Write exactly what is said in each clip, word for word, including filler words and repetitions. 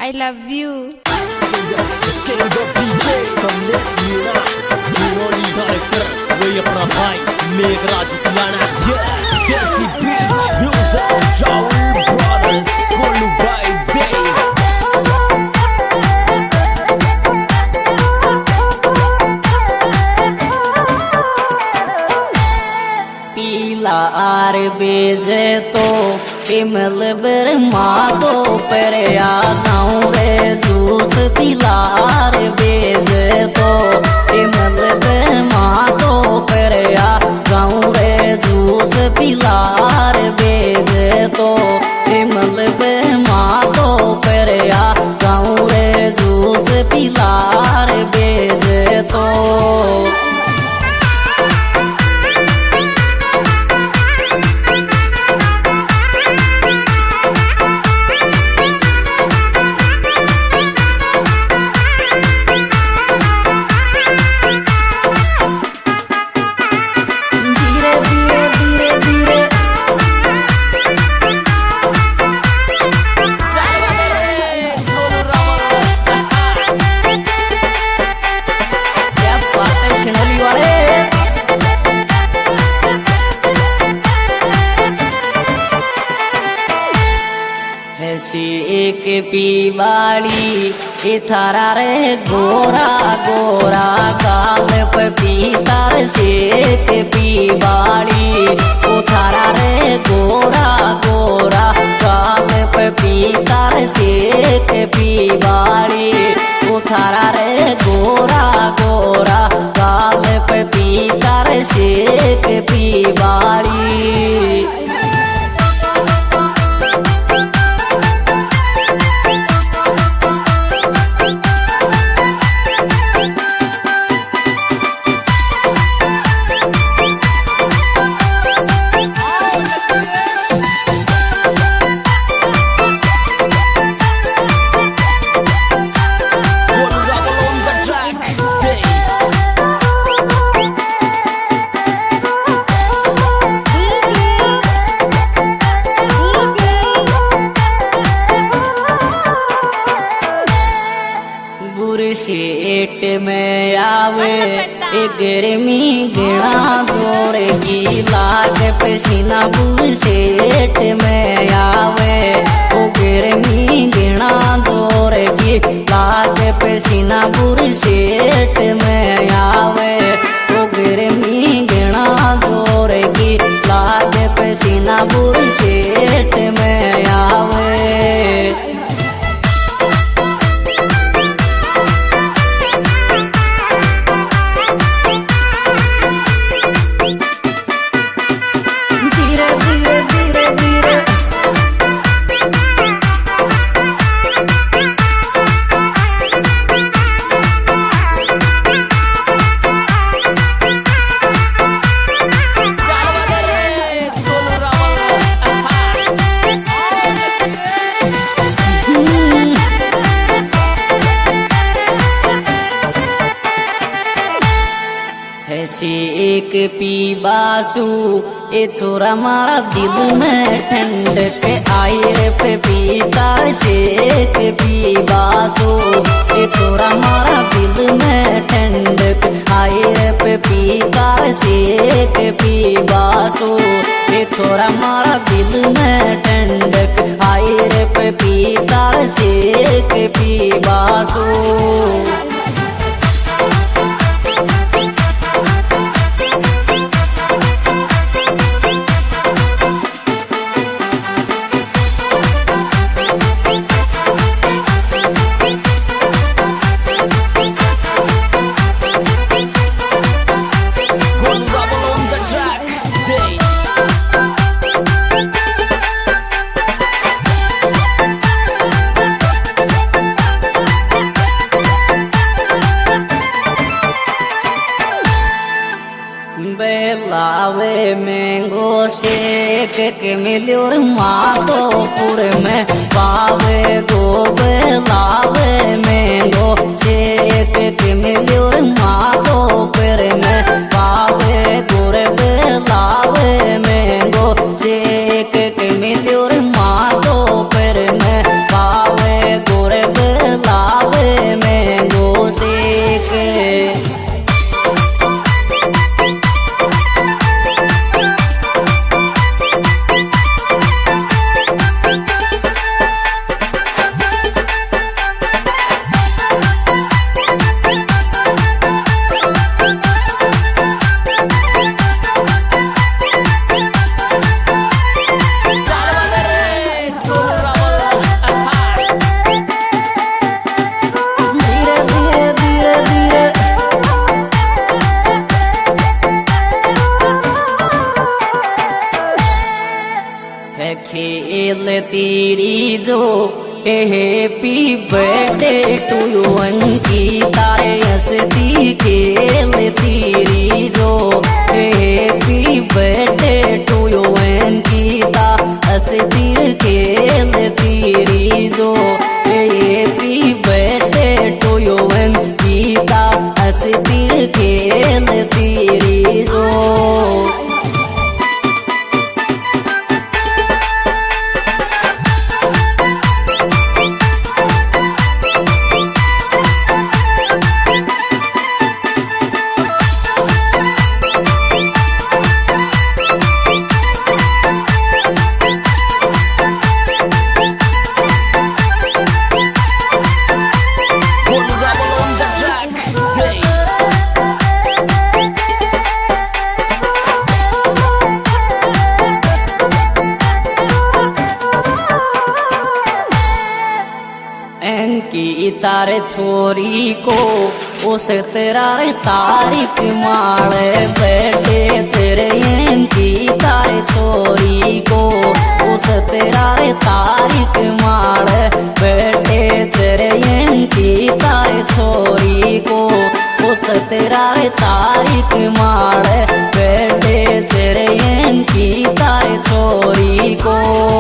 I love you. King of D J from this Mira Sinoli director वही अपना भाई मेघराज लाना yeah Desi Beach Music Raul Brothers Kolu by Dave पीला आर बेजे तो इमल बर मातो पर आऊं रे जूस पीला आर बेजे तो इमल बर मातो पर आऊं रे जूस पीला आर बेजे तो इमल बर मातो पर आऊं रे जूस पीला आर बेजे तो एक पीवाली इथारा रे गोरा गोरा काल पे पीतार से एक पीवाली उथारा रे गोरा गोरा काल पे पीतार से एक पीवाली उथारा रे गोरा गोरा काल पे पीतार से एक पीवाली सेठ में आवे गर्मी गिना दौड़ की लाग पसीना बुर सेठ में आवे ओ गर्मी गिना दौड़ की लाग पसीना बुर सेठ में आवे ओ गर्मी गिना दौड़ की लाग पसीना बुर सेठ में आवे ऐसी एक पीबासू ए छोरा मारा दिल में ठंडक आई रे पे पीता से एक पीबासू ए छोरा मारा दिल में ठंडक आई रे पे पीता से एक पीबासू ए छोरा मारा दिल में ठंडक आई रे पे पीता से एक पीबासू लावे मैंगो शेक के मिल्योर माधोपुर में पावे गोब लावे मैंगो शेक के मिल्योर माधोपुर में पावे गोरब लावे मैंगो शेक के मिल्योर माधोपुर में पावे गोरब happy birthday to you Ankita रे हंसती खेलती रीजो। Happy birthday to you Ankita हंसती खेलती रीजो। Happy birthday to you Ankita हंसती खेलती रीजो। अंकिता रे छोरी को उस तेरा रे तारीफ मारे बैठे तेरे। अंकिता रे छोरी को उस तेरा रे तारीफ मारे बैठे तेरे। अंकिता रे छोरी को उस तेरा रे तारीफ मारे बैठे तेरे। अंकिता रे छोरी को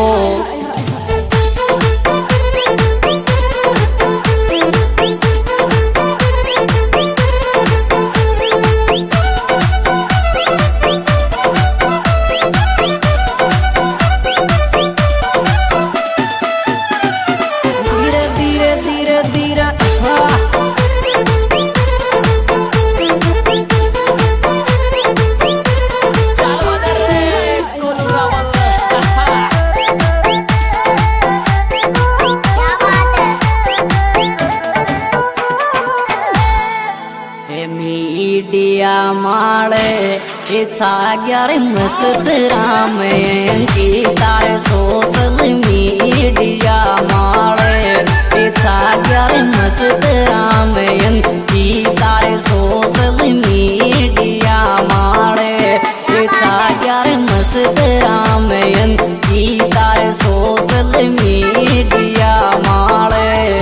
मीडिया माड़े इच्छा ग्यार मस्त राम अंकिता रे सोशल मीडिया माड़े इच्छा ग्यार मस्त राम अंकिता रे सोशल मीडिया माड़े इच्छा ग्यार मस्त राम अंकिता रे सोशल मीडिया माड़े।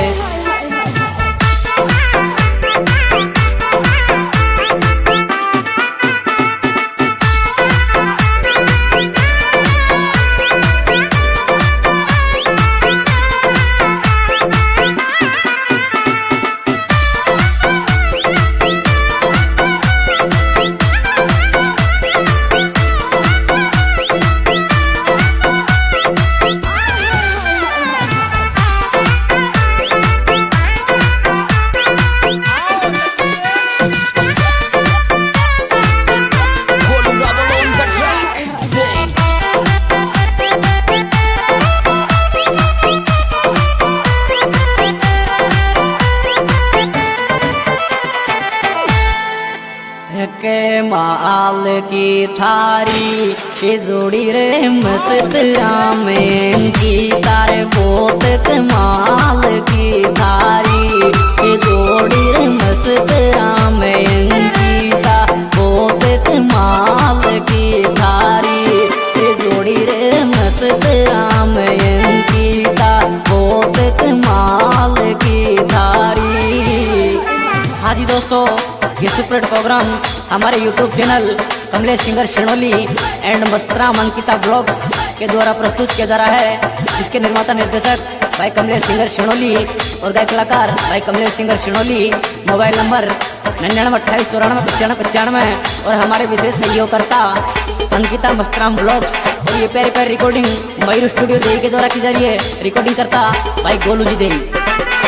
के माल की थारी के जोड़ी रे मस्त राम अंकिता रे बहुत कमाल की थारी के जोड़ी रे मस्त राम अंकिता बहुत कमाल की थारी के जोड़ी रे मस्त राम अंकिता बहुत कमाल की थारी। हाँ जी दोस्तों, ये सुपर प्रोग्राम हमारे YouTube channel Kamlesh singer Shinoli and Mastram Ankita vlogs के द्वारा प्रस्तुत किया जा रहा है, जिसके निर्माता निर्देशक भाई कमलेश सिंगर शिणोली और गायक कलाकार भाई Kamlesh singer Shinoli. Mobile number निन्यानवे अट्ठाईस चौरानवे पचानवे पचानवे और हमारे विशेष सहयोगकर्ता अंकिता मस्तराम ब्लॉग्स। और ये प्यारी प्यारी रिकॉर्डिंग मयूर स्टूडियो देई के द्वारा की जा रही है। रिकॉर्डिंग करता भाई गोलू जी देई।